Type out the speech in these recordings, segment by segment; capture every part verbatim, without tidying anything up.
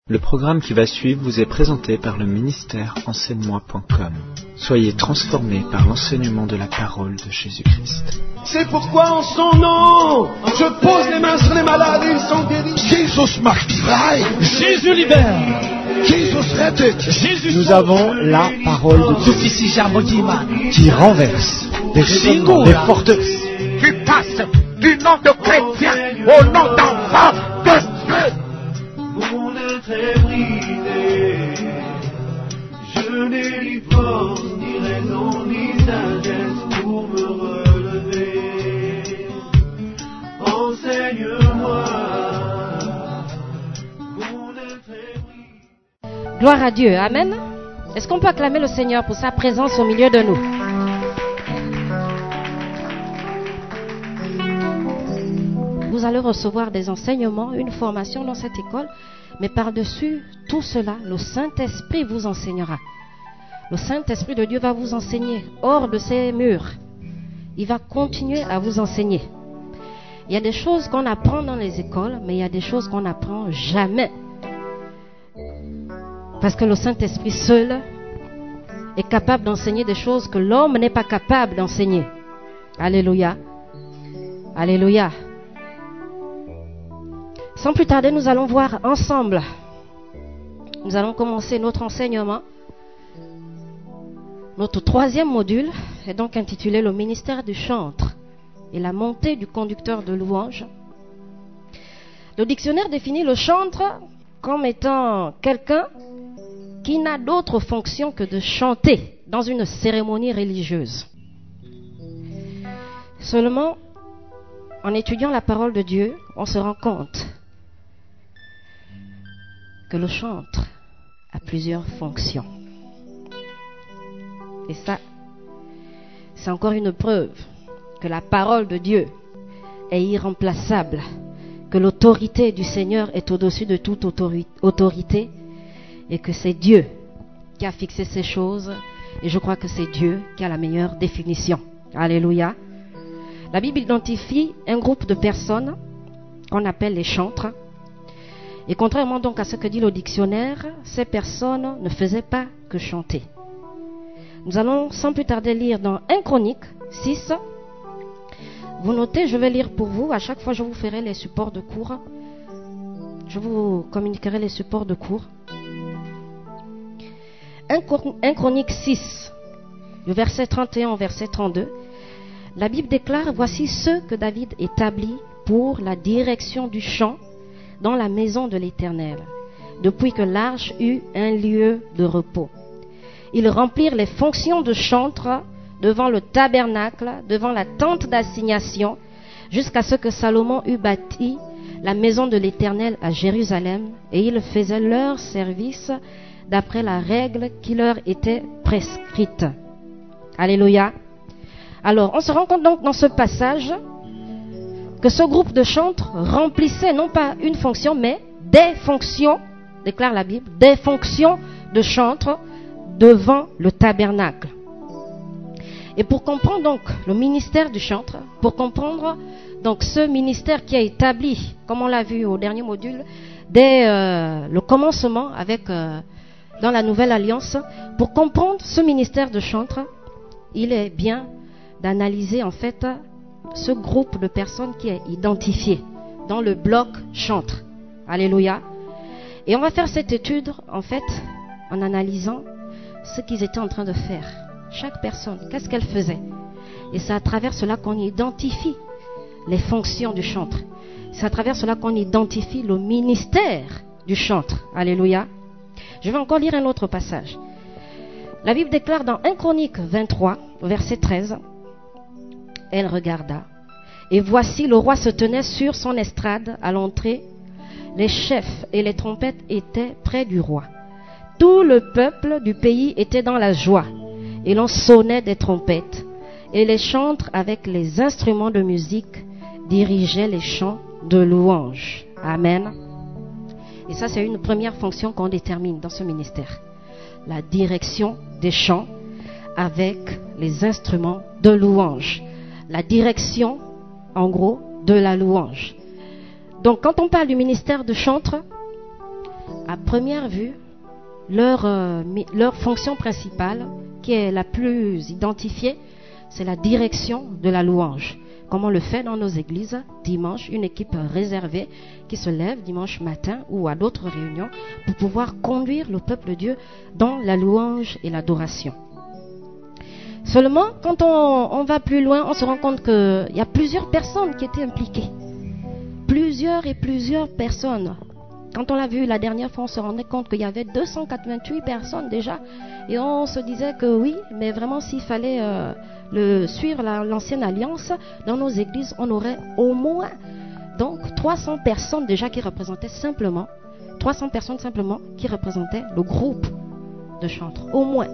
Le programme qui va suivre vous est présenté par le ministère enseigne moi point com. Soyez transformés par l'enseignement de la parole de Jésus-Christ. C'est pourquoi en son nom, je pose les mains sur les malades et ils sont guéris. Jesus macht frei. Jésus libère. Jesus rettet. Jésus Nous avons la parole de Dieu qui renverse des raisonnements, des forteresses. Qui passe du nom de chrétien au nom d'enfant de Dieu. Mon être est brisé, je n'ai ni force, ni raison, ni sagesse pour me relever. Enseigne-moi, mon être est brisé. Gloire à Dieu, amen. Est-ce qu'on peut acclamer le Seigneur pour sa présence au milieu de nous? Vous allez recevoir des enseignements, une formation dans cette école, mais par-dessus tout cela, le Saint-Esprit vous enseignera. Le Saint-Esprit de Dieu va vous enseigner hors de ces murs. Il va continuer à vous enseigner. Il y a des choses qu'on apprend dans les écoles, mais il y a des choses qu'on n'apprend jamais. Parce que le Saint-Esprit seul est capable d'enseigner des choses que l'homme n'est pas capable d'enseigner. Alléluia. Alléluia. Sans plus tarder, nous allons voir ensemble. Nous allons commencer notre enseignement. Notre troisième module est donc intitulé le ministère du chantre et la montée du conducteur de louange. Le dictionnaire définit le chantre comme étant quelqu'un qui n'a d'autre fonction que de chanter dans une cérémonie religieuse. Seulement, en étudiant la parole de Dieu, on se rend compte que le chantre a plusieurs fonctions. Et ça, c'est encore une preuve que la parole de Dieu est irremplaçable, que l'autorité du Seigneur est au-dessus de toute autorité et que c'est Dieu qui a fixé ces choses et je crois que c'est Dieu qui a la meilleure définition. Alléluia. La Bible identifie un groupe de personnes qu'on appelle les chantres. Et contrairement donc à ce que dit le dictionnaire, ces personnes ne faisaient pas que chanter. Nous allons sans plus tarder lire dans un Chronique six. Vous notez, je vais lire pour vous. À chaque fois, je vous ferai les supports de cours. Je vous communiquerai les supports de cours. un Chronique six, le verset trente et un au verset trente-deux. La Bible déclare, voici ce que David établit pour la direction du chant dans la maison de l'Éternel, depuis que l'arche eut un lieu de repos. Ils remplirent les fonctions de chantre devant le tabernacle, devant la tente d'assignation, jusqu'à ce que Salomon eut bâti la maison de l'Éternel à Jérusalem, et ils faisaient leur service d'après la règle qui leur était prescrite. Alléluia. Alors, on se rend compte donc dans ce passage que ce groupe de chantres remplissait non pas une fonction, mais des fonctions, déclare la Bible, des fonctions de chantres devant le tabernacle. Et pour comprendre donc le ministère du chantre, pour comprendre donc ce ministère qui a établi, comme on l'a vu au dernier module, dès euh, le commencement avec euh, dans la Nouvelle Alliance, pour comprendre ce ministère de chantre, il est bien d'analyser en fait ce groupe de personnes qui est identifié dans le bloc chantre. Alléluia. Et on va faire cette étude en fait en analysant ce qu'ils étaient en train de faire. Chaque personne, qu'est-ce qu'elle faisait? Et c'est à travers cela qu'on identifie les fonctions du chantre. C'est à travers cela qu'on identifie le ministère du chantre. Alléluia. Je vais encore lire un autre passage. La Bible déclare dans un Chronique vingt-trois, verset treize, elle regarda, et voici le roi se tenait sur son estrade à l'entrée. Les chefs et les trompettes étaient près du roi. Tout le peuple du pays était dans la joie, et l'on sonnait des trompettes, et les chantres avec les instruments de musique dirigeaient les chants de louange. Amen. Et ça, c'est une première fonction qu'on détermine dans ce ministère. La direction des chants avec les instruments de louange. La direction, en gros, de la louange. Donc, quand on parle du ministère de chantre, à première vue, leur, euh, leur fonction principale, qui est la plus identifiée, c'est la direction de la louange. Comme on le fait dans nos églises, dimanche, une équipe réservée qui se lève dimanche matin ou à d'autres réunions pour pouvoir conduire le peuple de Dieu dans la louange et l'adoration. Seulement, quand on, on va plus loin, on se rend compte qu'il y a plusieurs personnes qui étaient impliquées. Plusieurs et plusieurs personnes. Quand on l'a vu la dernière fois, on se rendait compte qu'il y avait deux cent quatre-vingt-huit personnes déjà. Et on se disait que oui, mais vraiment s'il fallait euh, le, suivre la, l'ancienne alliance, dans nos églises, on aurait au moins donc trois cents personnes déjà qui représentaient simplement, trois cents personnes simplement qui représentaient le groupe de chantres, au moins.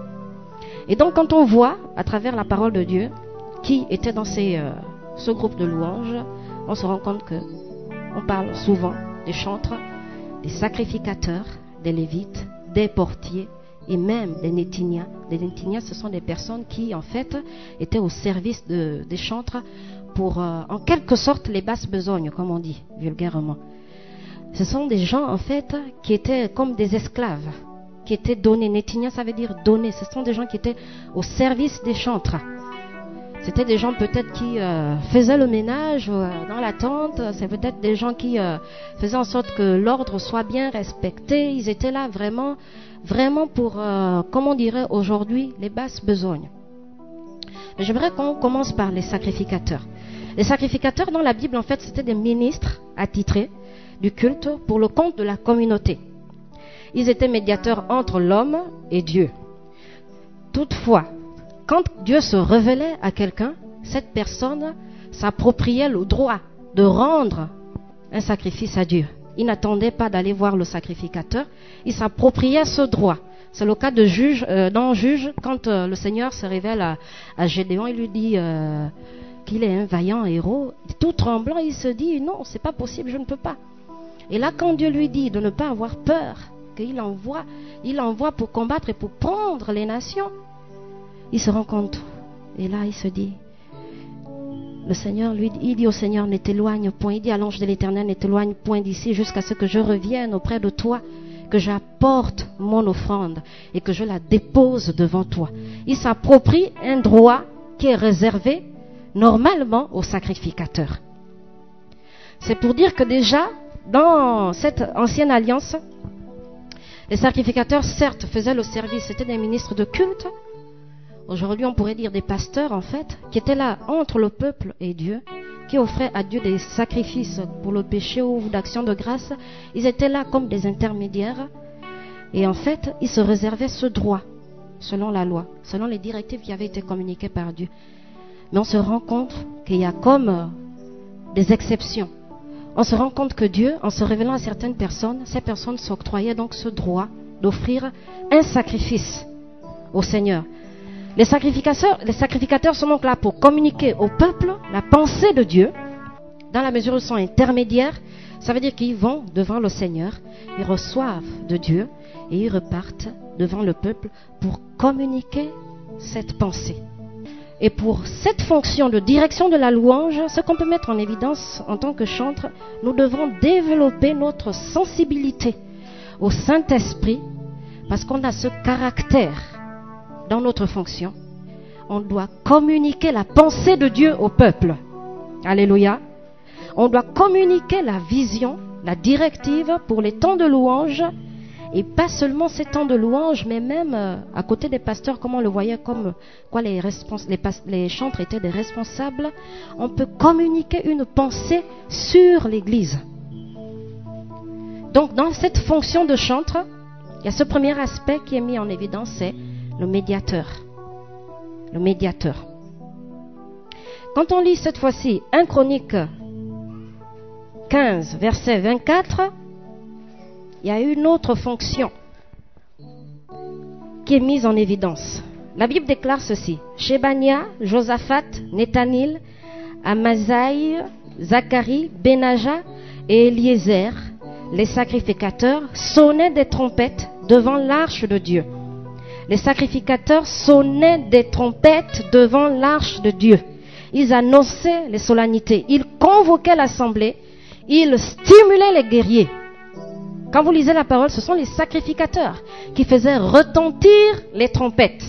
Et donc quand on voit, à travers la parole de Dieu, qui était dans ces, euh, ce groupe de louanges, on se rend compte que on parle souvent des chantres, des sacrificateurs, des lévites, des portiers et même des nétiniens. Les nétiniens, ce sont des personnes qui, en fait, étaient au service de, des chantres pour, euh, en quelque sorte, les basses besognes, comme on dit vulgairement. Ce sont des gens, en fait, qui étaient comme des esclaves, qui étaient donnés. Nétiniens, ça veut dire donner. Ce sont des gens qui étaient au service des chantres. C'était des gens peut-être qui euh, faisaient le ménage euh, dans la tente. C'est peut-être des gens qui euh, faisaient en sorte que l'ordre soit bien respecté. Ils étaient là vraiment, vraiment pour, euh, comme on dirait aujourd'hui, les basses besognes. Mais j'aimerais qu'on commence par les sacrificateurs. Les sacrificateurs dans la Bible, en fait, c'était des ministres attitrés du culte pour le compte de la communauté. Ils étaient médiateurs entre l'homme et Dieu. Toutefois, quand Dieu se révélait à quelqu'un, cette personne s'appropriait le droit de rendre un sacrifice à Dieu. Il n'attendait pas d'aller voir le sacrificateur, il s'appropriait ce droit. C'est le cas de Juge, euh, dans Juge, quand euh, le Seigneur se révèle à, à Gédéon, il lui dit euh, qu'il est un vaillant héros. Tout tremblant, il se dit non, c'est pas possible, je ne peux pas. Et là, quand Dieu lui dit de ne pas avoir peur, qu'il envoie, il envoie pour combattre et pour prendre les nations, il se rend compte. Et là, il se dit, le Seigneur, lui, il dit au Seigneur, ne t'éloigne point. Il dit à l'ange de l'Éternel, ne t'éloigne point d'ici jusqu'à ce que je revienne auprès de toi, que j'apporte mon offrande et que je la dépose devant toi. Il s'approprie un droit qui est réservé normalement aux sacrificateurs. C'est pour dire que déjà, dans cette ancienne alliance, les sacrificateurs, certes, faisaient le service, c'était des ministres de culte. Aujourd'hui, on pourrait dire des pasteurs, en fait, qui étaient là entre le peuple et Dieu, qui offraient à Dieu des sacrifices pour le péché ou d'action de grâce. Ils étaient là comme des intermédiaires. Et en fait, ils se réservaient ce droit, selon la loi, selon les directives qui avaient été communiquées par Dieu. Mais on se rend compte qu'il y a comme des exceptions. On se rend compte que Dieu, en se révélant à certaines personnes, ces personnes s'octroyaient donc ce droit d'offrir un sacrifice au Seigneur. Les sacrificateurs, les sacrificateurs sont donc là pour communiquer au peuple la pensée de Dieu, dans la mesure où ils sont intermédiaires. Ça veut dire qu'ils vont devant le Seigneur, ils reçoivent de Dieu et ils repartent devant le peuple pour communiquer cette pensée. Et pour cette fonction de direction de la louange, ce qu'on peut mettre en évidence en tant que chantre, nous devons développer notre sensibilité au Saint-Esprit, parce qu'on a ce caractère dans notre fonction. On doit communiquer la pensée de Dieu au peuple. Alléluia. On doit communiquer la vision, la directive pour les temps de louange, et pas seulement ces temps de louange, mais même euh, à côté des pasteurs, comme on le voyait, comme quoi les, respons- les, pas- les chantres étaient des responsables, on peut communiquer une pensée sur l'Église. Donc dans cette fonction de chantre, il y a ce premier aspect qui est mis en évidence, c'est le médiateur. Le médiateur. Quand on lit cette fois-ci un Chronique quinze, verset vingt-quatre, il y a une autre fonction qui est mise en évidence. La Bible déclare ceci: Shebania, Josaphat, Nethanil, Amasaï, Zacharie, Benaja et Eliezer, les sacrificateurs, sonnaient des trompettes devant l'arche de Dieu. Les sacrificateurs sonnaient des trompettes devant l'arche de Dieu. Ils annonçaient les solennités, ils convoquaient l'assemblée, ils stimulaient les guerriers. Quand vous lisez la parole, ce sont les sacrificateurs qui faisaient retentir les trompettes.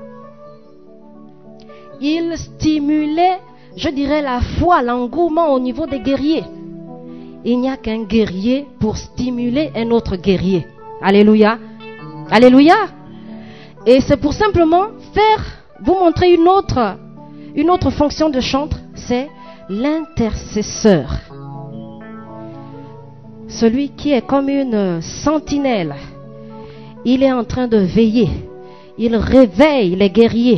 Ils stimulaient, je dirais, la foi, l'engouement au niveau des guerriers. Il n'y a qu'un guerrier pour stimuler un autre guerrier. Alléluia. Alléluia. Et c'est pour simplement faire, vous montrer une autre, une autre fonction de chantre, c'est l'intercesseur. Celui qui est comme une sentinelle. Il est en train de veiller. Il réveille les guerriers.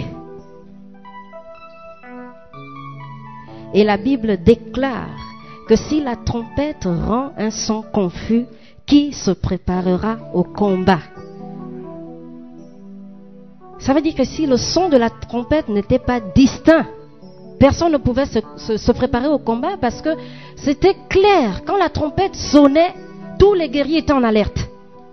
Et la Bible déclare que si la trompette rend un son confus, qui se préparera au combat? Ça veut dire que si le son de la trompette n'était pas distinct, personne ne pouvait se, se, se préparer au combat parce que c'était clair. Quand la trompette sonnait, tous les guerriers étaient en alerte.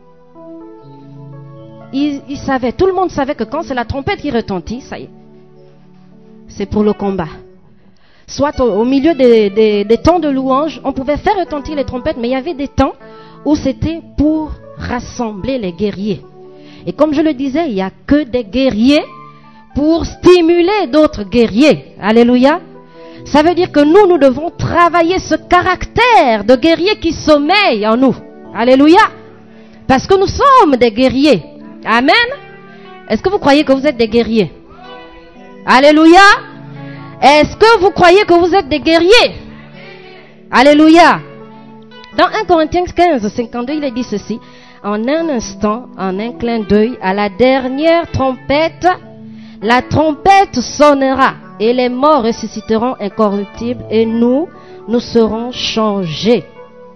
Ils, ils savaient, tout le monde savait que quand c'est la trompette qui retentit, ça y est, c'est pour le combat. Soit au, au milieu des, des, des temps de louange, on pouvait faire retentir les trompettes, mais il y avait des temps où c'était pour rassembler les guerriers. Et comme je le disais, il n'y a que des guerriers pour stimuler d'autres guerriers. Alléluia. Ça veut dire que nous, nous devons travailler ce caractère de guerrier qui sommeille en nous. Alléluia. Parce que nous sommes des guerriers. Amen. Est-ce que vous croyez que vous êtes des guerriers? Alléluia. Est-ce que vous croyez que vous êtes des guerriers? Alléluia. Dans un Corinthiens quinze, cinquante-deux, il est dit ceci. En un instant, en un clin d'œil, à la dernière trompette, la trompette sonnera et les morts ressusciteront incorruptibles et nous, nous serons changés.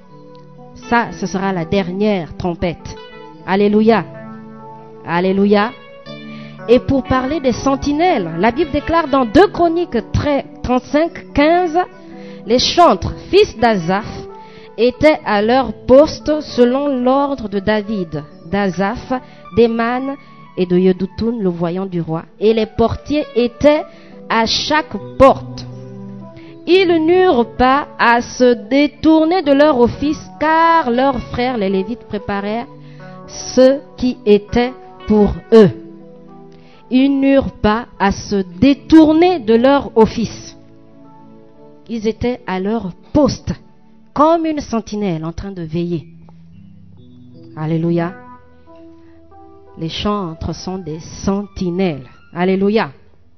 Ça, ce sera la dernière trompette. Alléluia. Alléluia. Et pour parler des sentinelles, la Bible déclare dans deux Chroniques trente-cinq, quinze, les chantres, fils d'Asaph, étaient à leur poste selon l'ordre de David, d'Asaph, d'Éman et de Yeduthun, le voyant du roi. Et les portiers étaient à chaque porte. Ils n'eurent pas à se détourner de leur office, car leurs frères, les Lévites, préparèrent ce qui était pour eux. Ils n'eurent pas à se détourner de leur office. Ils étaient à leur poste, comme une sentinelle en train de veiller. Alléluia. Les chantres sont des sentinelles. Alléluia.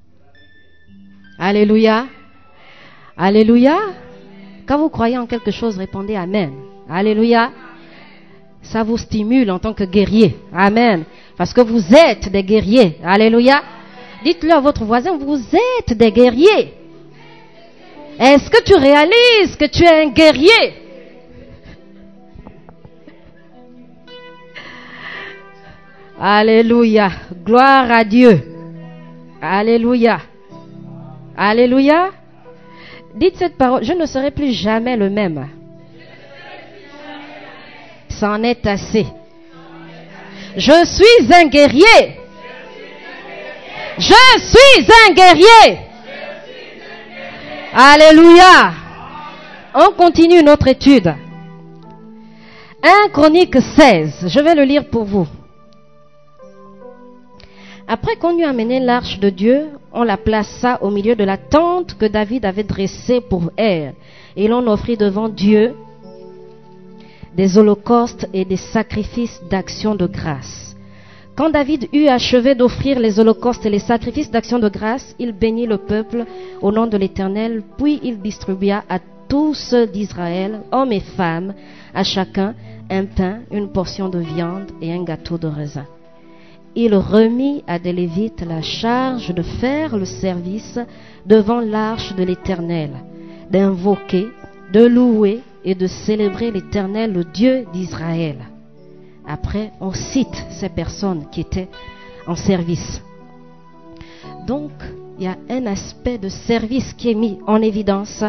Alléluia. Alléluia. Quand vous croyez en quelque chose, répondez Amen. Alléluia. Ça vous stimule en tant que guerrier. Amen. Parce que vous êtes des guerriers. Alléluia. Dites-le à votre voisin, vous êtes des guerriers. Est-ce que tu réalises que tu es un guerrier? Alléluia. Gloire à Dieu. Alléluia. Alléluia. Dites cette parole, je ne serai plus jamais le même. C'en est assez. Je suis un guerrier. Je suis un guerrier. Alléluia. On continue notre étude. un Chronique seize. Je vais le lire pour vous. Après qu'on eut amené l'arche de Dieu, on la plaça au milieu de la tente que David avait dressée pour elle. Et l'on offrit devant Dieu des holocaustes et des sacrifices d'action de grâce. Quand David eut achevé d'offrir les holocaustes et les sacrifices d'action de grâce, il bénit le peuple au nom de l'Éternel, puis il distribua à tous ceux d'Israël, hommes et femmes, à chacun un pain, une portion de viande et un gâteau de raisin. Il remit à des Lévites la charge de faire le service devant l'arche de l'Éternel, d'invoquer, de louer et de célébrer l'Éternel, le Dieu d'Israël. Après, on cite ces personnes qui étaient en service. Donc, il y a un aspect de service qui est mis en évidence.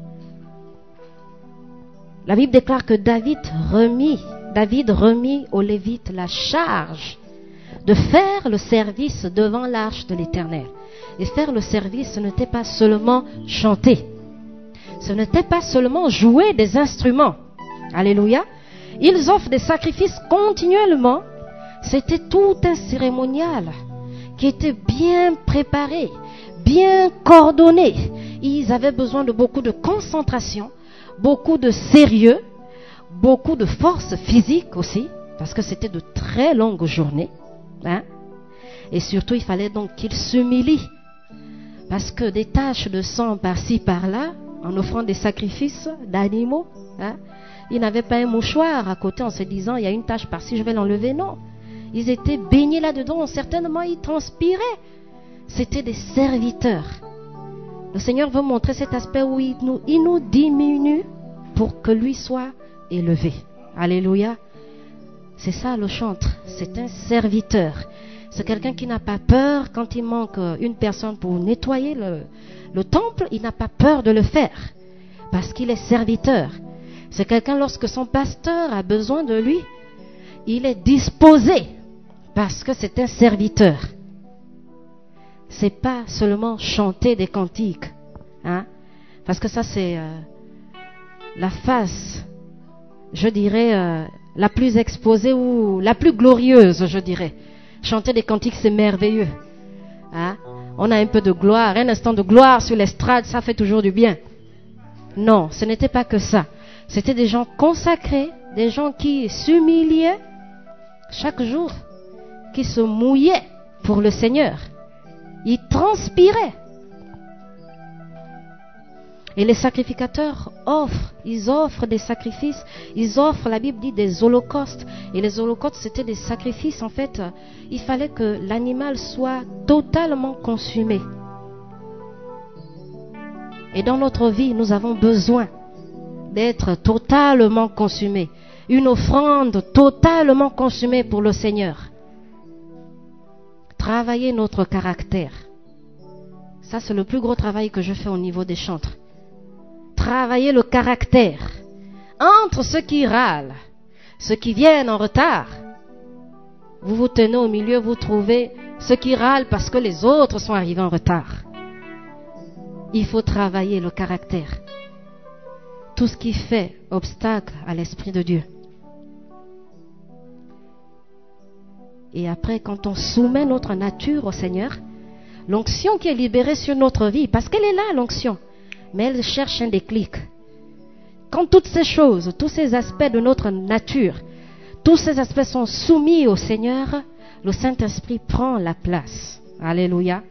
La Bible déclare que David remit, David remit aux Lévites la charge de faire le service devant l'arche de l'Éternel. Et faire le service, ce n'était pas seulement chanter. Ce n'était pas seulement jouer des instruments. Alléluia. Ils offrent des sacrifices continuellement. C'était tout un cérémonial qui était bien préparé, bien coordonné. Ils avaient besoin de beaucoup de concentration, beaucoup de sérieux, beaucoup de force physique aussi, parce que c'était de très longues journées. Hein? Et surtout, il fallait donc qu'ils s'humilient, parce que des taches de sang par-ci, par-là, en offrant des sacrifices d'animaux, hein, ils n'avaient pas un mouchoir à côté en se disant, il y a une tache par-ci, je vais l'enlever. Non, ils étaient baignés là-dedans, certainement ils transpiraient. C'était des serviteurs. Le Seigneur veut montrer cet aspect où il nous, il nous diminue pour que lui soit élevé. Alléluia. C'est ça le chantre, c'est un serviteur. C'est quelqu'un qui n'a pas peur quand il manque une personne pour nettoyer le, le temple, il n'a pas peur de le faire parce qu'il est serviteur. C'est quelqu'un lorsque son pasteur a besoin de lui, il est disposé parce que c'est un serviteur. C'est pas seulement chanter des cantiques, hein, parce que ça c'est euh, la face, je dirais, euh, la plus exposée ou la plus glorieuse, je dirais. Chanter des cantiques, c'est merveilleux. Hein? On a un peu de gloire, un instant de gloire sur l'estrade, ça fait toujours du bien. Non, ce n'était pas que ça. C'était des gens consacrés, des gens qui s'humiliaient chaque jour, qui se mouillaient pour le Seigneur. Ils transpiraient. Et les sacrificateurs offrent, ils offrent des sacrifices, ils offrent, la Bible dit, des holocaustes. Et les holocaustes, c'était des sacrifices, en fait, il fallait que l'animal soit totalement consumé. Et dans notre vie, nous avons besoin d'être totalement consumés. Une offrande totalement consumée pour le Seigneur. Travailler notre caractère. Ça, c'est le plus gros travail que je fais au niveau des chantres. Travailler le caractère. Entre ceux qui râlent, ceux qui viennent en retard, vous vous tenez au milieu, vous trouvez ceux qui râlent parce que les autres sont arrivés en retard. Il faut travailler le caractère. Tout ce qui fait obstacle à l'Esprit de Dieu. Et après, quand on soumet notre nature au Seigneur, l'onction qui est libérée sur notre vie, parce qu'elle est là, l'onction, mais elle cherche un déclic. Quand toutes ces choses, tous ces aspects de notre nature, tous ces aspects sont soumis au Seigneur, le Saint-Esprit prend la place. Alléluia.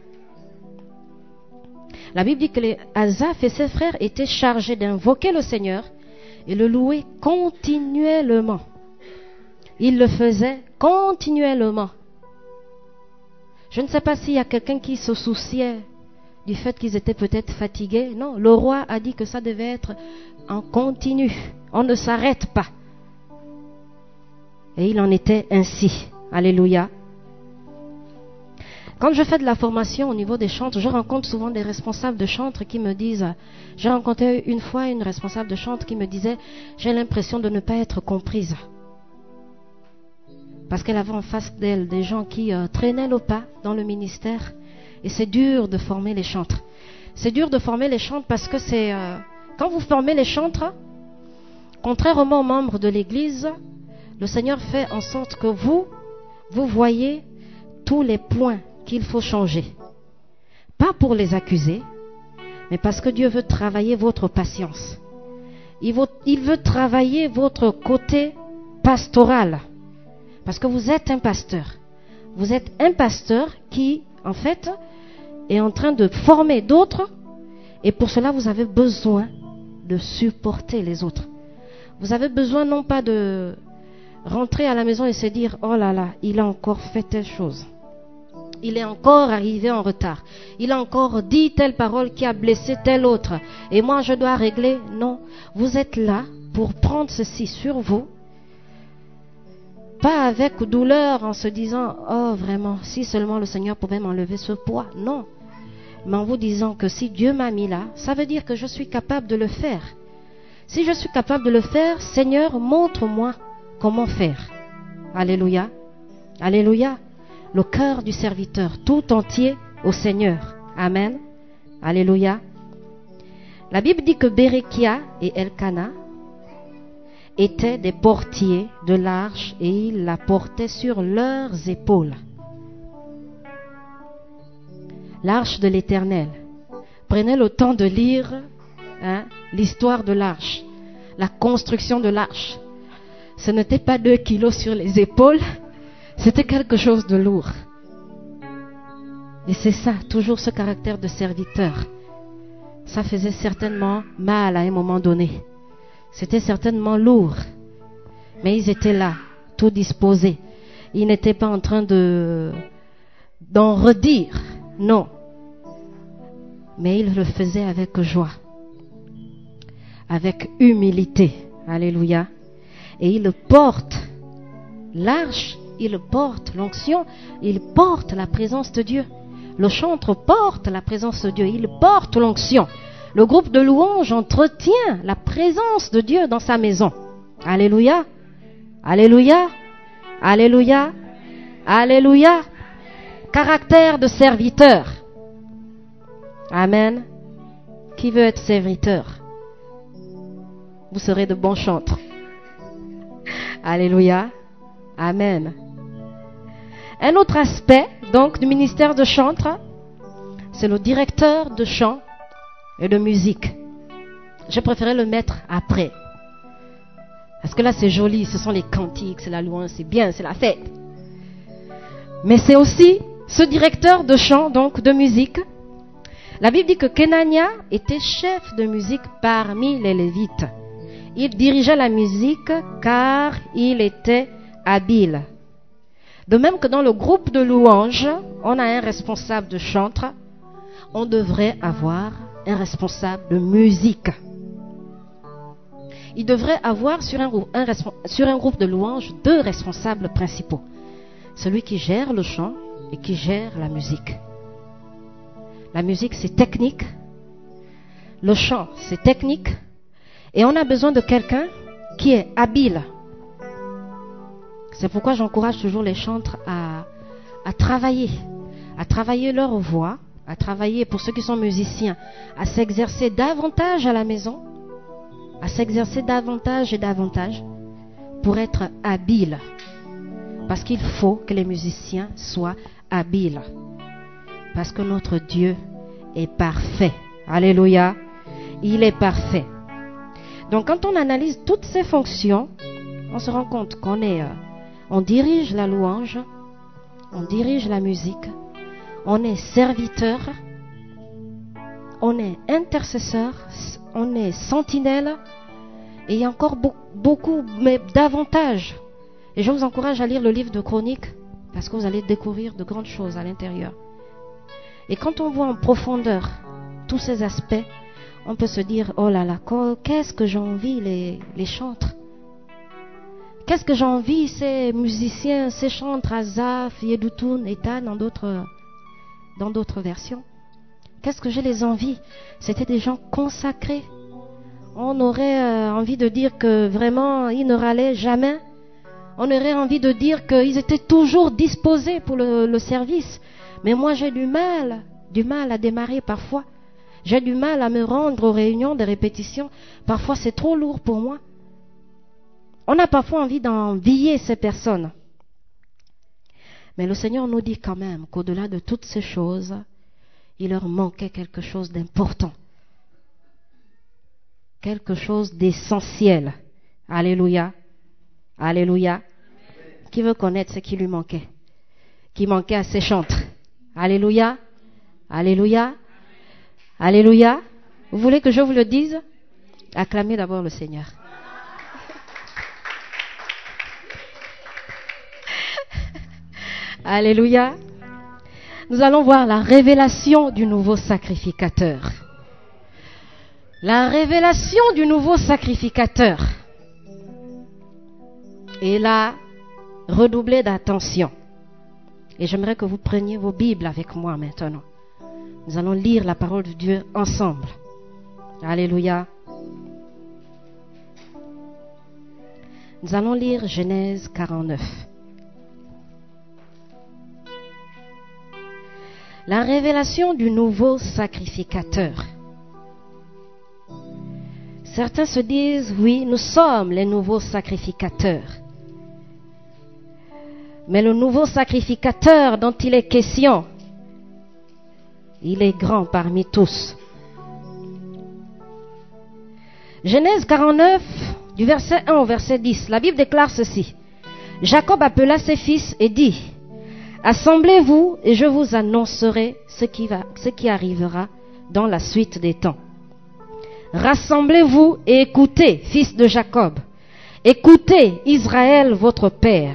La Bible dit que les Asaph et ses frères étaient chargés d'invoquer le Seigneur et le louer continuellement. Ils le faisaient continuellement. Je ne sais pas s'il y a quelqu'un qui se souciait du fait qu'ils étaient peut-être fatigués. Non, le roi a dit que ça devait être en continu. On ne s'arrête pas. Et il en était ainsi. Alléluia. Quand je fais de la formation au niveau des chantres, je rencontre souvent des responsables de chantres qui me disent, j'ai rencontré une fois une responsable de chantre qui me disait, j'ai l'impression de ne pas être comprise. Parce qu'elle avait en face d'elle des gens qui euh, traînaient le pas dans le ministère. Et c'est dur de former les chantres. C'est dur de former les chantres parce que c'est... Euh, quand vous formez les chantres, contrairement aux membres de l'Église, le Seigneur fait en sorte que vous, vous voyez tous les points qu'il faut changer. Pas pour les accuser, mais parce que Dieu veut travailler votre patience. Il veut, il veut travailler votre côté pastoral. Parce que vous êtes un pasteur. Vous êtes un pasteur qui, en fait, est en train de former d'autres. Et pour cela, vous avez besoin de supporter les autres. Vous avez besoin non pas de rentrer à la maison et se dire, oh là là, il a encore fait telle chose. Il est encore arrivé en retard. Il a encore dit telle parole qui a blessé tel autre. Et moi, je dois régler. Non, vous êtes là pour prendre ceci sur vous. Pas avec douleur en se disant, oh vraiment, si seulement le Seigneur pouvait m'enlever ce poids. Non, mais en vous disant que si Dieu m'a mis là, ça veut dire que je suis capable de le faire. Si je suis capable de le faire, Seigneur, montre-moi comment faire. Alléluia. Alléluia. Le cœur du serviteur tout entier au Seigneur. Amen. Alléluia. La Bible dit que Bérékia et Elkana étaient des portiers de l'arche et ils la portaient sur leurs épaules. L'arche de l'Éternel. Prenez le temps de lire hein, l'histoire de l'arche, la construction de l'arche. Ce n'était pas deux kilos sur les épaules, c'était quelque chose de lourd. Et c'est ça, toujours ce caractère de serviteur. Ça faisait certainement mal à un moment donné. C'était certainement lourd. Mais ils étaient là, tout disposés. Ils n'étaient pas en train de d'en redire, non. Mais ils le faisaient avec joie, avec humilité. Alléluia. Et ils portent l'arche, ils portent l'onction, ils portent la présence de Dieu. Le chantre porte la présence de Dieu, il porte l'onction. Le groupe de louanges entretient la présence de Dieu dans sa maison. Alléluia. Alléluia. Alléluia. Alléluia. Caractère de serviteur. Amen. Qui veut être serviteur? Vous serez de bons chantres. Alléluia. Amen. Un autre aspect, donc, du ministère de chantre, c'est le directeur de chant et de musique. Je préférais le mettre après. Parce que là, c'est joli, ce sont les cantiques, c'est la louange, c'est bien, c'est la fête. Mais c'est aussi ce directeur de chant, donc, de musique. La Bible dit que Kenania était chef de musique parmi les Lévites. Il dirigeait la musique car il était habile. De même que dans le groupe de louanges, on a un responsable de chantre, on devrait avoir un responsable de musique. Il devrait avoir sur un, un, sur un groupe de louanges deux responsables principaux. Celui qui gère le chant et qui gère la musique. La musique, c'est technique. Le chant, c'est technique. Et on a besoin de quelqu'un qui est habile. C'est pourquoi j'encourage toujours les chantres à, à travailler, à travailler leur voix, à travailler pour ceux qui sont musiciens, à s'exercer davantage à la maison, à s'exercer davantage et davantage pour être habiles. Parce qu'il faut que les musiciens soient habiles. Parce que notre Dieu est parfait. Alléluia. Il est parfait. Donc quand on analyse toutes ces fonctions, on se rend compte qu'on est, euh, on dirige la louange, on dirige la musique, on est serviteur, on est intercesseur, on est sentinelle, et il y a encore beaucoup, beaucoup, mais davantage. Et je vous encourage à lire le livre de Chroniques, parce que vous allez découvrir de grandes choses à l'intérieur. Et quand on voit en profondeur tous ces aspects, on peut se dire, oh là là, qu'est-ce que j'envie les, les chantres. Qu'est-ce que j'envie ces musiciens, ces chantres, Asaph, Yedutun, Ethan, dans d'autres, dans d'autres versions. Qu'est-ce que j'ai les envies. C'était des gens consacrés. On aurait euh, envie de dire que vraiment, ils ne râlaient jamais. On aurait envie de dire qu'ils étaient toujours disposés pour le, le service. Mais moi, j'ai du mal, du mal à démarrer parfois. J'ai du mal à me rendre aux réunions de répétition. Parfois, c'est trop lourd pour moi. On a parfois envie d'envier ces personnes. Mais le Seigneur nous dit quand même qu'au-delà de toutes ces choses, il leur manquait quelque chose d'important. Quelque chose d'essentiel. Alléluia. Alléluia. Qui veut connaître ce qui lui manquait? Qui manquait à ses chantres? Alléluia. Alléluia. Alléluia. Vous voulez que je vous le dise? Acclamez d'abord le Seigneur. Alléluia. Nous allons voir la révélation du nouveau sacrificateur. La révélation du nouveau sacrificateur. Et là, redoublez d'attention. Et j'aimerais que vous preniez vos Bibles avec moi maintenant. Nous allons lire la parole de Dieu ensemble. Alléluia. Nous allons lire Genèse quarante-neuf. La révélation du nouveau sacrificateur. Certains se disent, oui, nous sommes les nouveaux sacrificateurs. Mais le nouveau sacrificateur dont il est question, il est grand parmi tous. Genèse quarante-neuf, du verset un au verset dix, la Bible déclare ceci. Jacob appela ses fils et dit, assemblez-vous et je vous annoncerai ce qui va, ce qui arrivera dans la suite des temps. Rassemblez-vous et écoutez, fils de Jacob. Écoutez, Israël, votre père.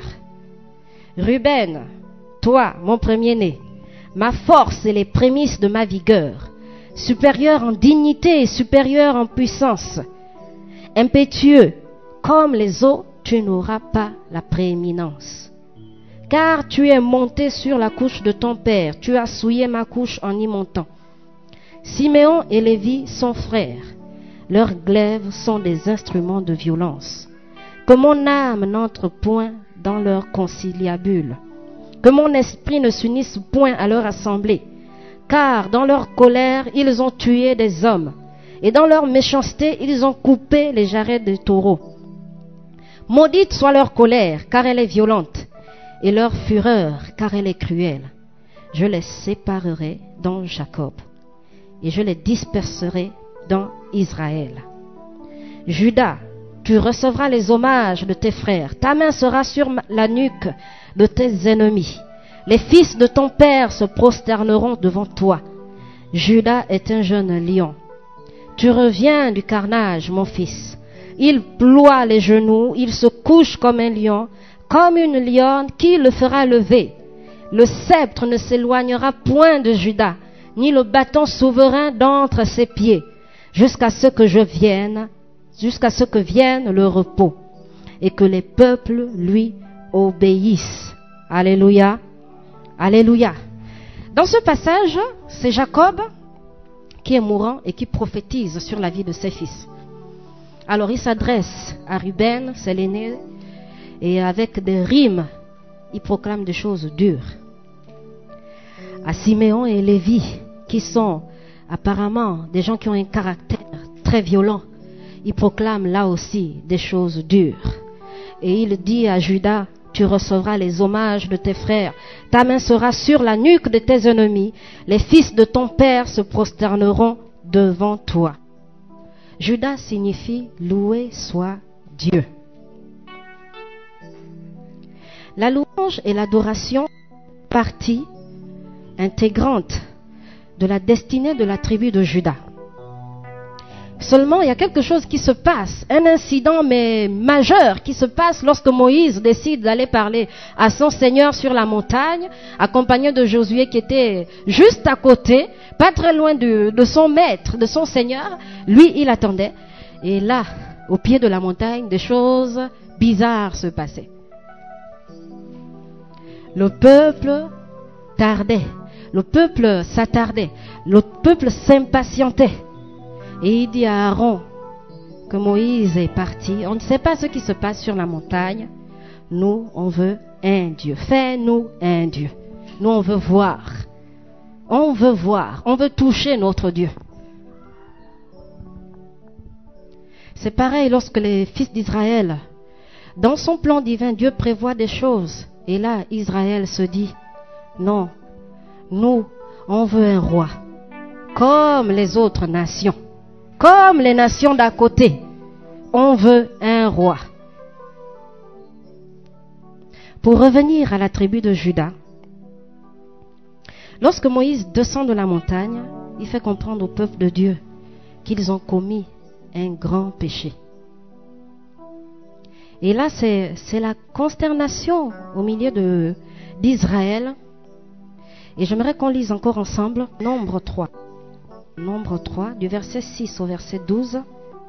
Ruben, toi, mon premier-né, ma force et les prémices de ma vigueur, supérieur en dignité et supérieur en puissance, impétueux, comme les eaux, tu n'auras pas la prééminence. Car tu es monté sur la couche de ton père, tu as souillé ma couche en y montant. Siméon et Lévi sont frères, leurs glaives sont des instruments de violence. Que mon âme n'entre point dans leur conciliabule, que mon esprit ne s'unisse point à leur assemblée, car dans leur colère ils ont tué des hommes, et dans leur méchanceté ils ont coupé les jarrets des taureaux. Maudite soit leur colère, car elle est violente, et leur fureur, car elle est cruelle. Je les séparerai dans Jacob, et je les disperserai dans Israël. Judas, tu recevras les hommages de tes frères, ta main sera sur la nuque de tes ennemis. Les fils de ton père se prosterneront devant toi. Judas est un jeune lion. Tu reviens du carnage, mon fils. Il ploie les genoux, il se couche comme un lion, comme une lionne qui le fera lever. Le sceptre ne s'éloignera point de Judas, ni le bâton souverain d'entre ses pieds, jusqu'à ce que je vienne, jusqu'à ce que vienne le repos, et que les peuples lui obéissent. Alléluia. Alléluia. Dans ce passage, c'est Jacob qui est mourant et qui prophétise sur la vie de ses fils. Alors il s'adresse à Ruben, c'est l'aîné, et avec des rimes, il proclame des choses dures. À Siméon et Lévi, qui sont apparemment des gens qui ont un caractère très violent, il proclame là aussi des choses dures. Et il dit à Judas, tu recevras les hommages de tes frères, ta main sera sur la nuque de tes ennemis, les fils de ton père se prosterneront devant toi. Judas signifie loué soit Dieu. La louange et l'adoration, partie intégrante de la destinée de la tribu de Juda. Seulement, il y a quelque chose qui se passe, un incident mais majeur qui se passe lorsque Moïse décide d'aller parler à son Seigneur sur la montagne, accompagné de Josué qui était juste à côté, pas très loin de, de son maître, de son Seigneur. Lui, il attendait. Et là, au pied de la montagne, des choses bizarres se passaient. Le peuple tardait, le peuple s'attardait, le peuple s'impatientait. Et il dit à Aaron que Moïse est parti. On ne sait pas ce qui se passe sur la montagne. Nous, on veut un Dieu. Fais-nous un Dieu. Nous, on veut voir. On veut voir. On veut toucher notre Dieu. C'est pareil lorsque les fils d'Israël, dans son plan divin, Dieu prévoit des choses. Et là, Israël se dit, non, nous, on veut un roi, comme les autres nations. Comme les nations d'à côté, on veut un roi. Pour revenir à la tribu de Juda, lorsque Moïse descend de la montagne, il fait comprendre au peuple de Dieu qu'ils ont commis un grand péché. Et là, c'est, c'est la consternation au milieu de, d'Israël. Et j'aimerais qu'on lise encore ensemble Nombre trois. Nombre trois, du verset six au verset douze.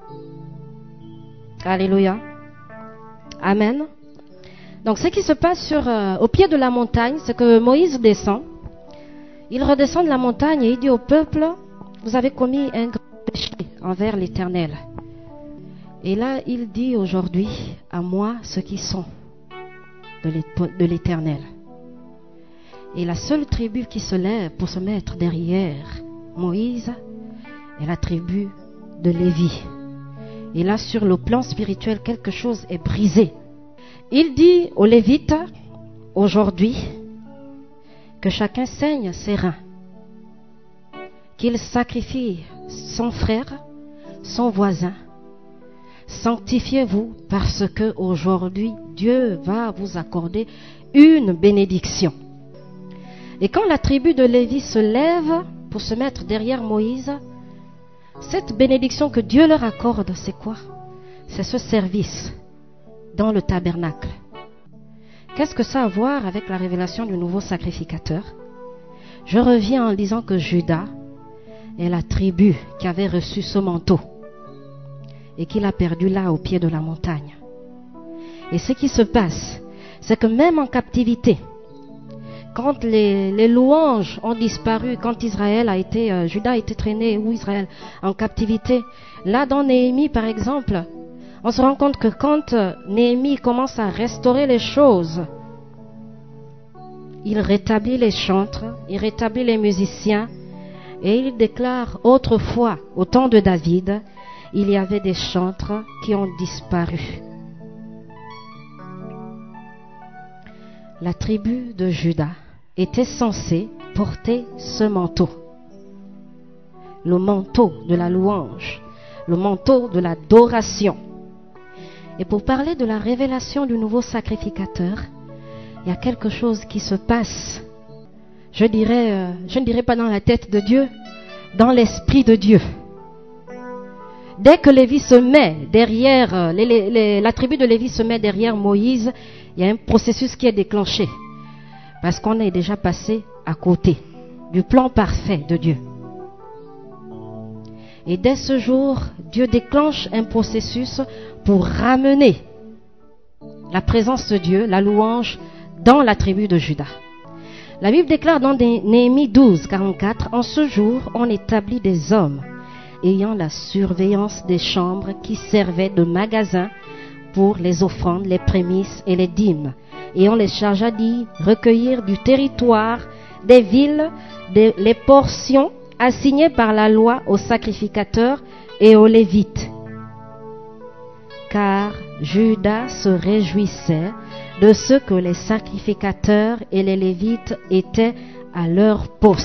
Alléluia. Amen. Donc, ce qui se passe sur, euh, au pied de la montagne, c'est que Moïse descend. Il redescend de la montagne et il dit au peuple, vous avez commis un grand péché envers l'Éternel. Et là, il dit aujourd'hui, à moi, ceux qui sont de l'Éternel. Et la seule tribu qui se lève pour se mettre derrière Moïse est la tribu de Lévi. Et là, sur le plan spirituel, quelque chose est brisé. Il dit aux Lévites, aujourd'hui, que chacun saigne ses reins, qu'il sacrifie son frère, son voisin. Sanctifiez-vous parce que aujourd'hui, Dieu va vous accorder une bénédiction. Et quand la tribu de Lévi se lève pour se mettre derrière Moïse, cette bénédiction que Dieu leur accorde, c'est quoi? C'est ce service dans le tabernacle. Qu'est-ce que ça a à voir avec la révélation du nouveau sacrificateur? Je reviens en disant que Judas est la tribu qui avait reçu ce manteau et qu'il a perdu là au pied de la montagne. Et ce qui se passe, c'est que même en captivité, quand les, les louanges ont disparu, quand Israël a été, euh, Judas a été traîné, ou Israël, en captivité, là dans Néhémie par exemple, on se rend compte que quand euh, Néhémie commence à restaurer les choses, il rétablit les chantres, il rétablit les musiciens, et il déclare autrefois, au temps de David, il y avait des chantres qui ont disparu. La tribu de Juda était censée porter ce manteau. Le manteau de la louange, le manteau de l'adoration. Et pour parler de la révélation du nouveau sacrificateur, il y a quelque chose qui se passe. Je dirais, euh, je ne dirais pas dans la tête de Dieu, dans l'esprit de Dieu. Dès que Lévi se met derrière, euh, les, les, les, la tribu de Lévi se met derrière Moïse, il y a un processus qui est déclenché. Parce qu'on est déjà passé à côté du plan parfait de Dieu. Et dès ce jour, Dieu déclenche un processus pour ramener la présence de Dieu, la louange, dans la tribu de Juda. La Bible déclare dans Néhémie douze, quarante-quatre, « En ce jour, on établit des hommes ayant la surveillance des chambres qui servaient de magasin pour les offrandes, les prémices et les dîmes. Et on les chargea d'y recueillir du territoire des villes des, les portions assignées par la loi aux sacrificateurs et aux Lévites. Car Judas se réjouissait de ce que les sacrificateurs et les Lévites étaient à leur poste. »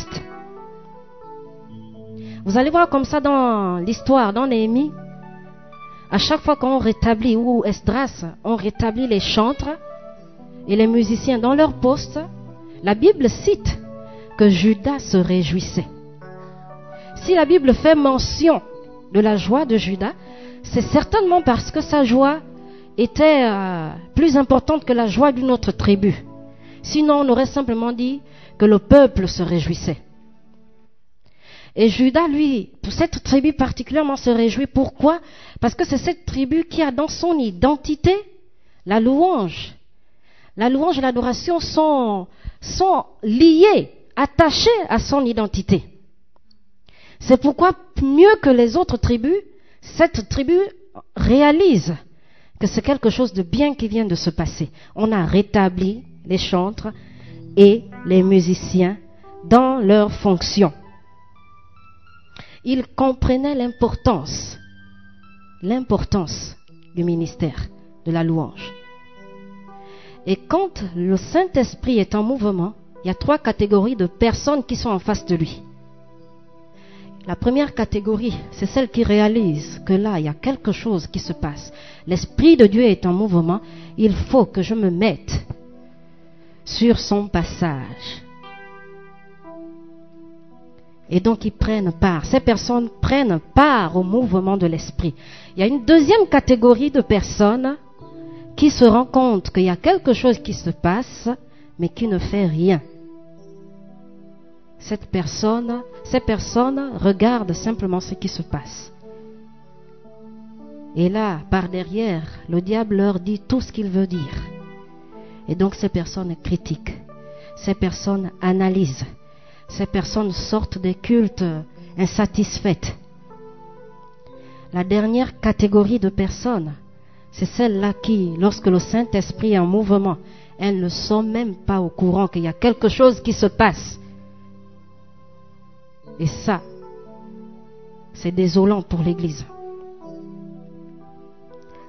Vous allez voir comme ça dans l'histoire, dans Néhémie, à chaque fois qu'on rétablit, ou Esdras, on rétablit les chantres et les musiciens dans leur poste, la Bible cite que Judas se réjouissait. Si la Bible fait mention de la joie de Judas, c'est certainement parce que sa joie était euh, plus importante que la joie d'une autre tribu. Sinon, on aurait simplement dit que le peuple se réjouissait. Et Judas, lui, pour cette tribu particulièrement se réjouit. Pourquoi? Parce que c'est cette tribu qui a dans son identité la louange. La louange et l'adoration sont, sont liées, attachées à son identité. C'est pourquoi, mieux que les autres tribus, cette tribu réalise que c'est quelque chose de bien qui vient de se passer. On a rétabli les chantres et les musiciens dans leurs fonctions. Ils comprenaient l'importance, l'importance du ministère de la louange. Et quand le Saint-Esprit est en mouvement, il y a trois catégories de personnes qui sont en face de lui. La première catégorie, c'est celle qui réalise que là, il y a quelque chose qui se passe. L'Esprit de Dieu est en mouvement, il faut que je me mette sur son passage. Et donc, ils prennent part. Ces personnes prennent part au mouvement de l'Esprit. Il y a une deuxième catégorie de personnes qui se rendent compte qu'il y a quelque chose qui se passe, mais qui ne fait rien. Cette personne, ces personnes regardent simplement ce qui se passe. Et là, par derrière, le diable leur dit tout ce qu'il veut dire. Et donc, ces personnes critiquent. Ces personnes analysent. Ces personnes sortent des cultes insatisfaites. La dernière catégorie de personnes, c'est celle-là qui, lorsque le Saint-Esprit est en mouvement, elles ne sont même pas au courant qu'il y a quelque chose qui se passe. Et ça, c'est désolant pour l'Église.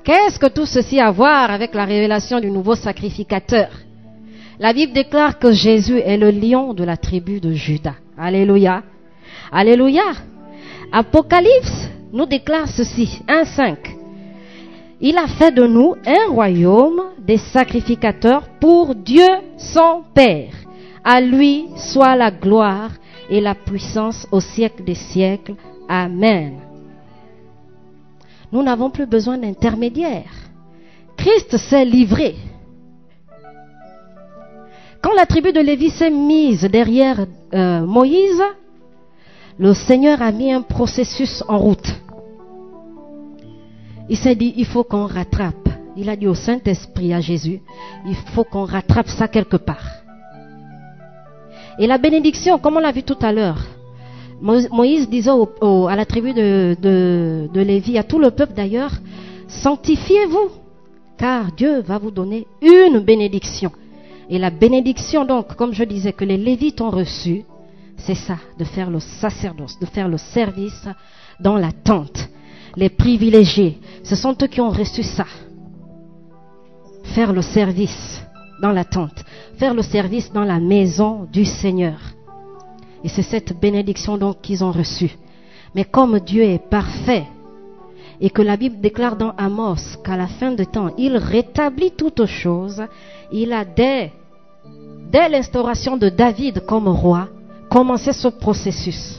Qu'est-ce que tout ceci a à voir avec la révélation du nouveau sacrificateur? La Bible déclare que Jésus est le lion de la tribu de Juda. Alléluia. Alléluia. Apocalypse nous déclare ceci, un cinq. Il a fait de nous un royaume des sacrificateurs pour Dieu son Père. À lui soit la gloire et la puissance au siècle des siècles. Amen. Nous n'avons plus besoin d'intermédiaires. Christ s'est livré. Quand la tribu de Lévi s'est mise derrière euh, Moïse, le Seigneur a mis un processus en route. Il s'est dit, il faut qu'on rattrape. Il a dit au Saint-Esprit, à Jésus, il faut qu'on rattrape ça quelque part. Et la bénédiction, comme on l'a vu tout à l'heure, Moïse disait au, au, à la tribu de, de, de Lévi, à tout le peuple d'ailleurs, sanctifiez-vous, car Dieu va vous donner une bénédiction. Et la bénédiction donc, comme je disais, que les Lévites ont reçue, c'est ça, de faire le sacerdoce, de faire le service dans la tente. Les privilégiés, ce sont eux qui ont reçu ça. Faire le service dans la tente, faire le service dans la maison du Seigneur. Et c'est cette bénédiction donc qu'ils ont reçue. Mais comme Dieu est parfait, et que la Bible déclare dans Amos qu'à la fin de temps, il rétablit toutes choses, il a dès, dès l'instauration de David comme roi, commencé ce processus.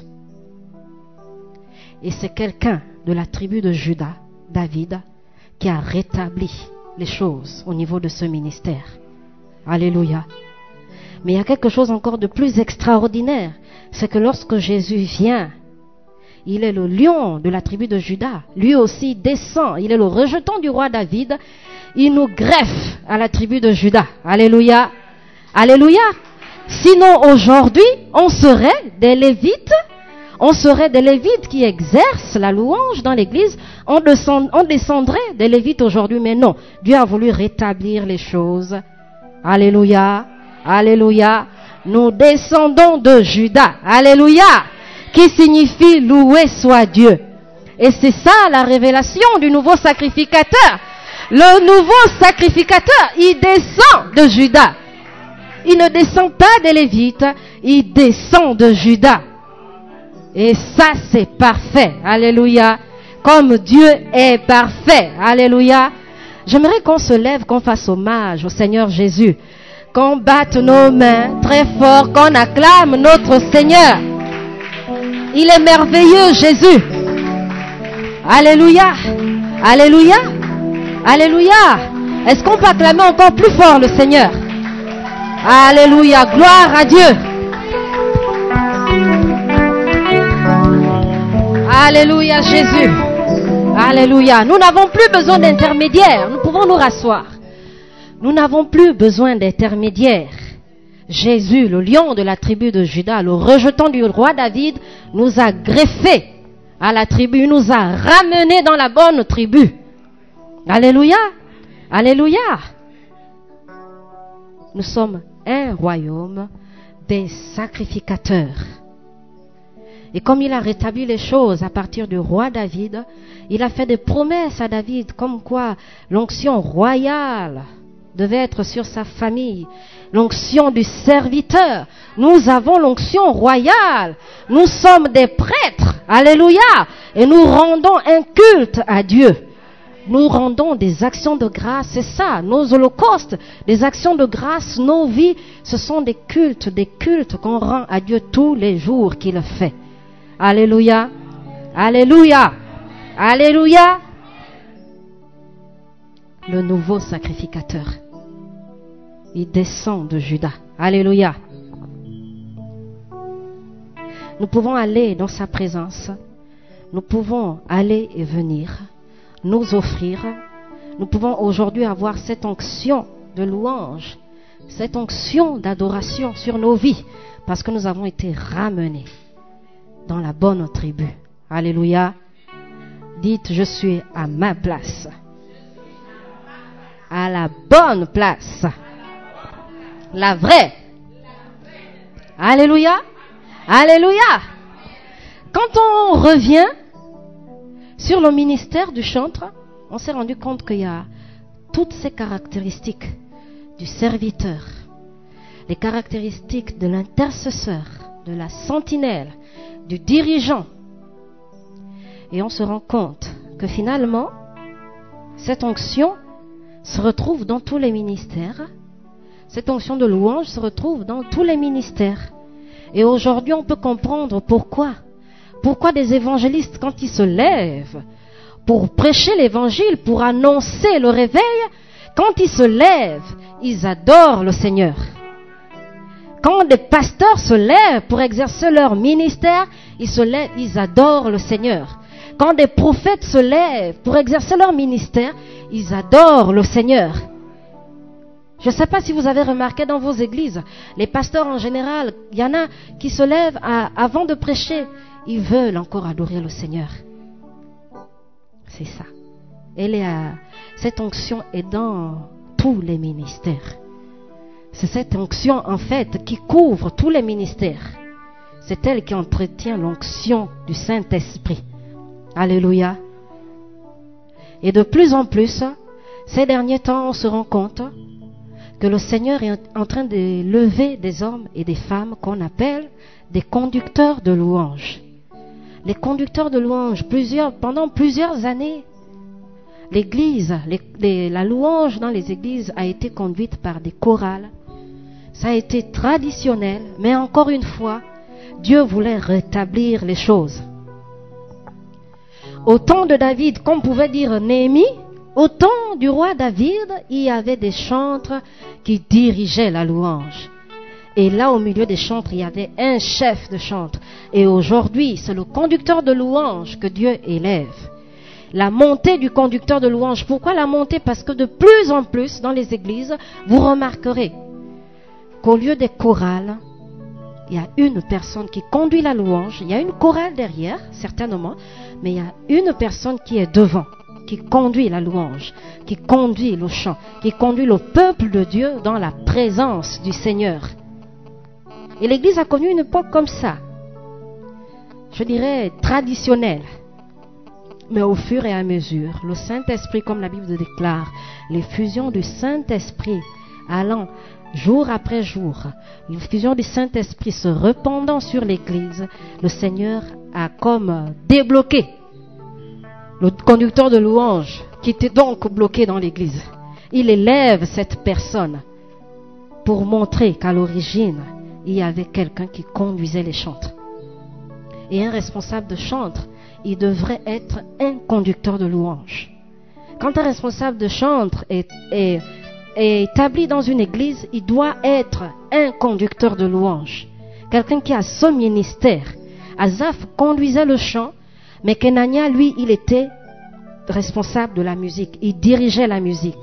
Et c'est quelqu'un de la tribu de Juda, David, qui a rétabli les choses au niveau de ce ministère. Alléluia. Mais il y a quelque chose encore de plus extraordinaire, c'est que lorsque Jésus vient, il est le lion de la tribu de Juda, lui aussi descend, il est le rejeton du roi David, il nous greffe à la tribu de Juda. Alléluia. Alléluia. Sinon aujourd'hui, on serait des Lévites, on serait des Lévites qui exercent la louange dans l'église, on, descend, on descendrait des Lévites aujourd'hui, mais non, Dieu a voulu rétablir les choses. Alléluia, alléluia, nous descendons de Juda, alléluia, qui signifie loué soit Dieu. Et c'est ça la révélation du nouveau sacrificateur. Le nouveau sacrificateur, il descend de Juda. Il ne descend pas des Lévites, il descend de Juda. Et ça, c'est parfait. Alléluia. Comme Dieu est parfait. Alléluia. J'aimerais qu'on se lève, qu'on fasse hommage au Seigneur Jésus. Qu'on batte nos mains très fort, qu'on acclame notre Seigneur. Il est merveilleux, Jésus. Alléluia. Alléluia. Alléluia. Est-ce qu'on peut acclamer encore plus fort le Seigneur? Alléluia. Gloire à Dieu. Alléluia Jésus. Alléluia. Nous n'avons plus besoin d'intermédiaires. Nous pouvons nous rasseoir. Nous n'avons plus besoin d'intermédiaires. Jésus, le lion de la tribu de Juda, le rejeton du roi David, nous a greffés à la tribu, nous a ramenés dans la bonne tribu. Alléluia. Alléluia. Nous sommes un royaume des sacrificateurs. Et comme il a rétabli les choses à partir du roi David, il a fait des promesses à David comme quoi l'onction royale devait être sur sa famille, l'onction du serviteur. Nous avons l'onction royale. Nous sommes des prêtres. Alléluia. Et nous rendons un culte à Dieu. Nous rendons des actions de grâce. C'est ça, nos holocaustes, des actions de grâce, nos vies, ce sont des cultes, des cultes qu'on rend à Dieu tous les jours qu'il fait. Alléluia. Alléluia. Alléluia. Le nouveau sacrificateur. Il descend de Juda. Alléluia. Nous pouvons aller dans sa présence. Nous pouvons aller et venir. Nous offrir. Nous pouvons aujourd'hui avoir cette onction de louange. Cette onction d'adoration sur nos vies. Parce que nous avons été ramenés dans la bonne tribu. Alléluia. Dites, je suis à ma place. À la bonne place. La vraie. Alléluia. Alléluia. Quand on revient sur le ministère du chantre, on s'est rendu compte qu'il y a toutes ces caractéristiques du serviteur, les caractéristiques de l'intercesseur, de la sentinelle, du dirigeant. Et on se rend compte que finalement, cette onction se retrouve dans tous les ministères. Cette onction de louange se retrouve dans tous les ministères. Et aujourd'hui, on peut comprendre pourquoi. Pourquoi des évangélistes, quand ils se lèvent pour prêcher l'évangile, pour annoncer le réveil, quand ils se lèvent, ils adorent le Seigneur. Quand des pasteurs se lèvent pour exercer leur ministère, ils se lèvent, ils adorent le Seigneur. Quand des prophètes se lèvent pour exercer leur ministère, ils adorent le Seigneur. Je ne sais pas si vous avez remarqué dans vos églises, les pasteurs en général, il y en a qui se lèvent à, avant de prêcher, ils veulent encore adorer le Seigneur. C'est ça. Elle est à, cette onction est dans tous les ministères. C'est cette onction en fait qui couvre tous les ministères. C'est elle qui entretient l'onction du Saint-Esprit. Alléluia. Et de plus en plus, ces derniers temps, on se rend compte que le Seigneur est en train de lever des hommes et des femmes qu'on appelle des conducteurs de louanges. Les conducteurs de louanges, plusieurs, pendant plusieurs années, l'église, les, les, la louange dans les églises a été conduite par des chorales. Ça a été traditionnel, mais encore une fois, Dieu voulait rétablir les choses. Au temps de David, comme pouvait dire Néhémie, au temps du roi David, il y avait des chantres qui dirigeaient la louange. Et là, au milieu des chantres, il y avait un chef de chantre. Et aujourd'hui, c'est le conducteur de louange que Dieu élève. La montée du conducteur de louange. Pourquoi la montée? Parce que de plus en plus, dans les églises, vous remarquerez qu'au lieu des chorales, il y a une personne qui conduit la louange. Il y a une chorale derrière, certainement, mais il y a une personne qui est devant, qui conduit la louange, qui conduit le chant, qui conduit le peuple de Dieu dans la présence du Seigneur. Et l'Église a connu une époque comme ça, je dirais traditionnelle. Mais au fur et à mesure, le Saint-Esprit, comme la Bible le déclare, l'effusion du Saint-Esprit allant jour après jour, l'effusion du Saint-Esprit se répandant sur l'Église, le Seigneur a comme débloqué le conducteur de louange qui était donc bloqué dans l'Église. Il élève cette personne pour montrer qu'à l'origine, il y avait quelqu'un qui conduisait les chantres. Et un responsable de chantre, il devrait être un conducteur de louange. Quand un responsable de chantre est, est, est établi dans une église, il doit être un conducteur de louange. Quelqu'un qui a son ministère. Asaph conduisait le chant, mais Kenania, lui, il était responsable de la musique. Il dirigeait la musique.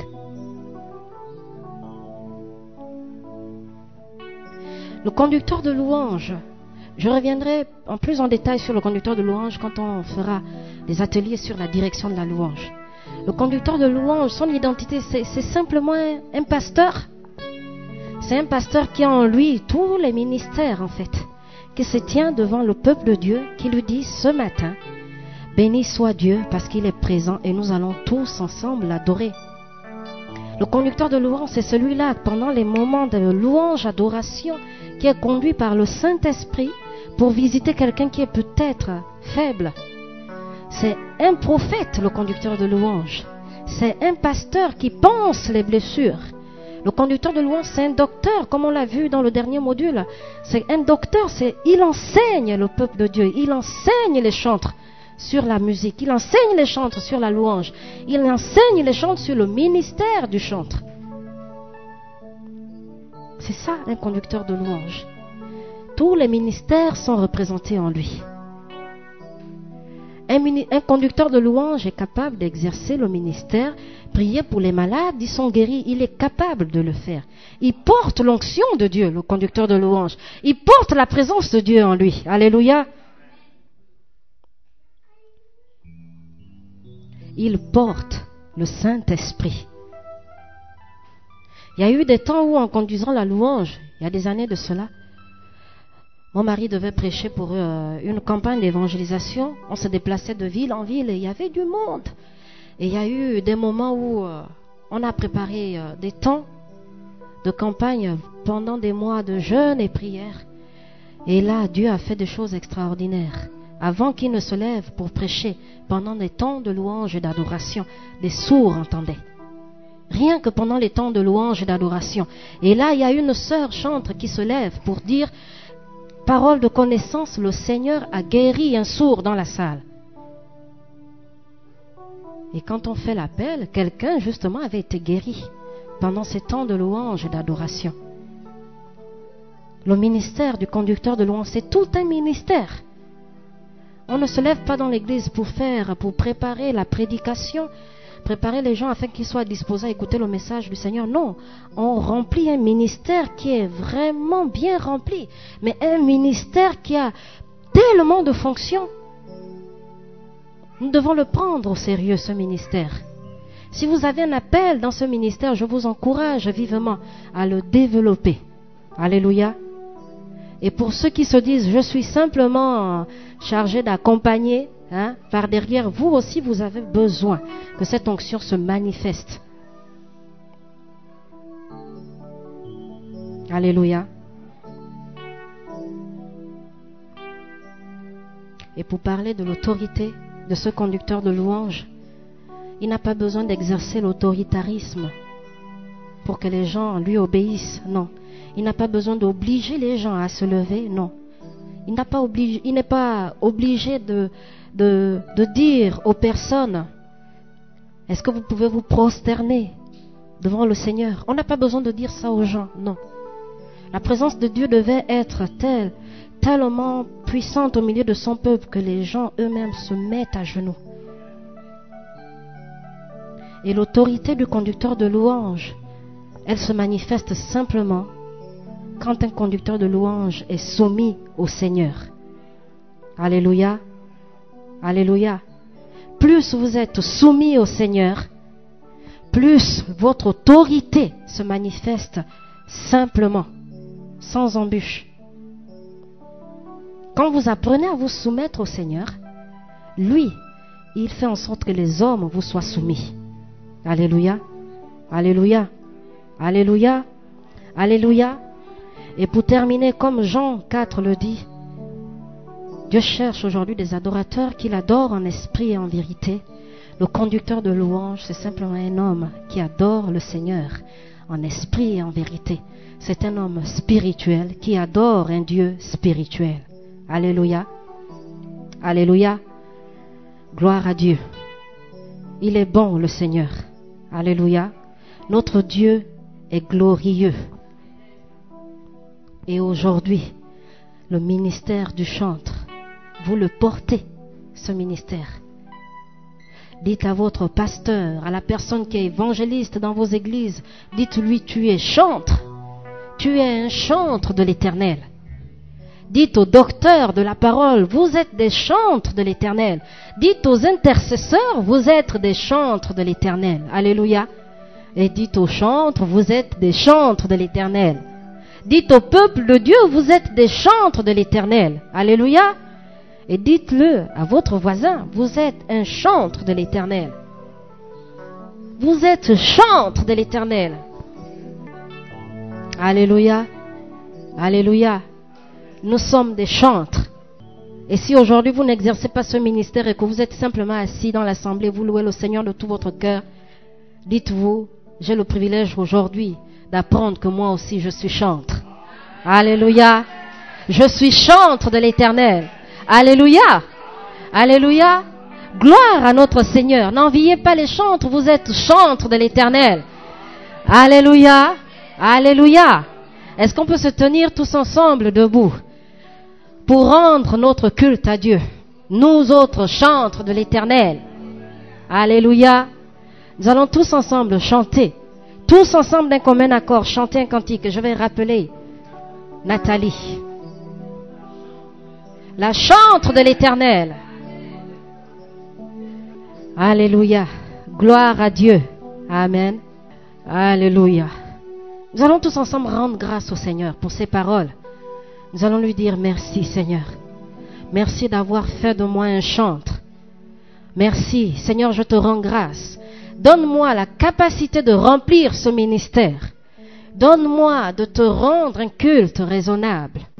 Le conducteur de louange, je reviendrai en plus en détail sur le conducteur de louange quand on fera des ateliers sur la direction de la louange. Le conducteur de louange, son identité, c'est, c'est simplement un, un pasteur. C'est un pasteur qui a en lui tous les ministères en fait, qui se tient devant le peuple de Dieu, qui lui dit ce matin, béni soit Dieu parce qu'il est présent et nous allons tous ensemble l'adorer. Le conducteur de louange, c'est celui-là, pendant les moments de louange, adoration, qui est conduit par le Saint-Esprit pour visiter quelqu'un qui est peut-être faible. C'est un prophète, le conducteur de louange. C'est un pasteur qui pense les blessures. Le conducteur de louange, c'est un docteur, comme on l'a vu dans le dernier module. C'est un docteur, c'est, il enseigne le peuple de Dieu, il enseigne les chantres sur la musique, il enseigne les chantres sur la louange, il enseigne les chantres sur le ministère du chantre. C'est ça un conducteur de louange. Tous les ministères sont représentés en lui. Un, mini, un conducteur de louange est capable d'exercer le ministère, prier pour les malades, ils sont guéris, il est capable de le faire. Il porte l'onction de Dieu, le conducteur de louange. Il porte la présence de Dieu en lui. Alléluia. Il porte le Saint-Esprit. Il y a eu des temps où, en conduisant la louange, il y a des années de cela, mon mari devait prêcher pour euh, une campagne d'évangélisation. On se déplaçait de ville en ville et il y avait du monde. Et il y a eu des moments où euh, on a préparé euh, des temps de campagne pendant des mois de jeûne et prière. Et là, Dieu a fait des choses extraordinaires. Avant qu'il ne se lève pour prêcher, pendant des temps de louange et d'adoration, les sourds entendaient. Rien que pendant les temps de louange et d'adoration. Et là, il y a une sœur chantre qui se lève pour dire, parole de connaissance, le Seigneur a guéri un sourd dans la salle. Et quand on fait l'appel, quelqu'un justement avait été guéri pendant ces temps de louange et d'adoration. Le ministère du conducteur de louange, c'est tout un ministère. On ne se lève pas dans l'église pour faire, pour préparer la prédication, préparer les gens afin qu'ils soient disposés à écouter le message du Seigneur. Non, on remplit un ministère qui est vraiment bien rempli, mais un ministère qui a tellement de fonctions. Nous devons le prendre au sérieux, ce ministère. Si vous avez un appel dans ce ministère, je vous encourage vivement à le développer. Alléluia. Et pour ceux qui se disent, je suis simplement chargé d'accompagner, hein, par derrière, vous aussi, vous avez besoin que cette onction se manifeste. Alléluia. Et pour parler de l'autorité de ce conducteur de louange, il n'a pas besoin d'exercer l'autoritarisme pour que les gens lui obéissent, non. Il n'a pas besoin d'obliger les gens à se lever, non. Il n'a pas obligé, il n'est pas obligé de, de, de dire aux personnes, est-ce que vous pouvez vous prosterner devant le Seigneur? On n'a pas besoin de dire ça aux gens, non. La présence de Dieu devait être telle, tellement puissante au milieu de son peuple que les gens eux-mêmes se mettent à genoux. Et l'autorité du conducteur de louange, elle se manifeste simplement quand un conducteur de louange est soumis au Seigneur. Alléluia. Alléluia. Plus vous êtes soumis au Seigneur, plus votre autorité se manifeste simplement, sans embûche. Quand vous apprenez à vous soumettre au Seigneur, lui, il fait en sorte que les hommes vous soient soumis. Alléluia. Alléluia. Alléluia. Alléluia. Et pour terminer, comme Jean quatre le dit, Dieu cherche aujourd'hui des adorateurs qui l'adorent en esprit et en vérité. Le conducteur de louange, c'est simplement un homme qui adore le Seigneur en esprit et en vérité. C'est un homme spirituel qui adore un Dieu spirituel. Alléluia. Alléluia. Gloire à Dieu. Il est bon, le Seigneur. Alléluia. Notre Dieu est glorieux. Et aujourd'hui, le ministère du chantre, vous le portez, ce ministère. Dites à votre pasteur, à la personne qui est évangéliste dans vos églises, dites-lui, tu es chantre. Tu es un chantre de l'Éternel. Dites aux docteurs de la parole, vous êtes des chantres de l'Éternel. Dites aux intercesseurs, vous êtes des chantres de l'Éternel. Alléluia. Et dites aux chantres, vous êtes des chantres de l'Éternel. Dites au peuple de Dieu, vous êtes des chantres de l'Éternel. Alléluia. Et dites-le à votre voisin, vous êtes un chantre de l'Éternel. Vous êtes chantre de l'Éternel. Alléluia. Alléluia. Nous sommes des chantres. Et si aujourd'hui vous n'exercez pas ce ministère et que vous êtes simplement assis dans l'assemblée, vous louez le Seigneur de tout votre cœur, dites-vous, j'ai le privilège aujourd'hui d'apprendre que moi aussi je suis chantre. Alléluia. Je suis chantre de l'Éternel. Alléluia. Alléluia. Gloire à notre Seigneur. N'enviez pas les chantres, vous êtes chantres de l'Éternel. Alléluia. Alléluia. Est-ce qu'on peut se tenir tous ensemble debout pour rendre notre culte à Dieu, nous autres chantres de l'Éternel? Alléluia. Nous allons tous ensemble chanter, tous ensemble d'un commun accord, chanter un cantique. Je vais rappeler Nathalie, la chantre de l'Éternel. Alléluia. Gloire à Dieu. Amen. Alléluia. Nous allons tous ensemble rendre grâce au Seigneur pour ses paroles. Nous allons lui dire merci, Seigneur. Merci d'avoir fait de moi un chantre. Merci, Seigneur, je te rends grâce. Donne-moi la capacité de remplir ce ministère. Donne-moi de te rendre un culte raisonnable.